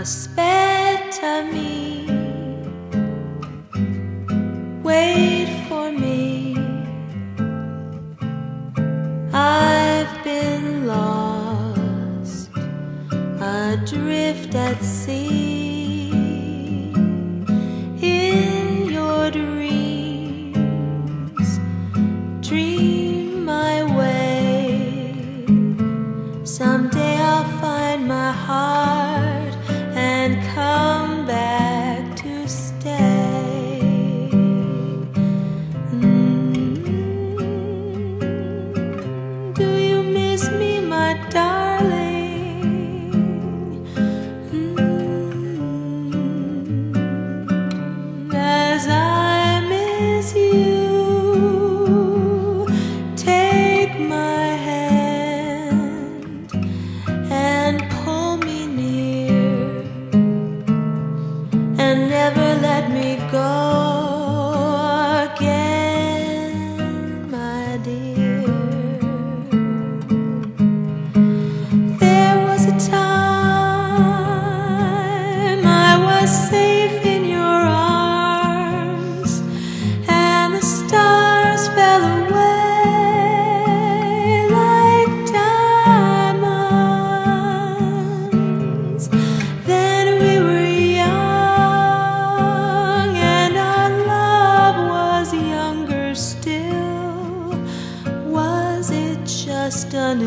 Aspetta me, wait for me. I've been lost, adrift at sea. In your dreams, dream my way. Someday I'll find my heart and come back to stay. Do you miss me, my darling? As I miss you, take my hand and pull me near, and never let me go again, my dear. There was a time I was safe in your arms, and the stars fell away like diamonds. Then we were young, and our love was younger still. Was it just an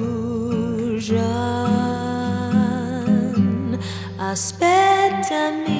illusion? Aspetta me.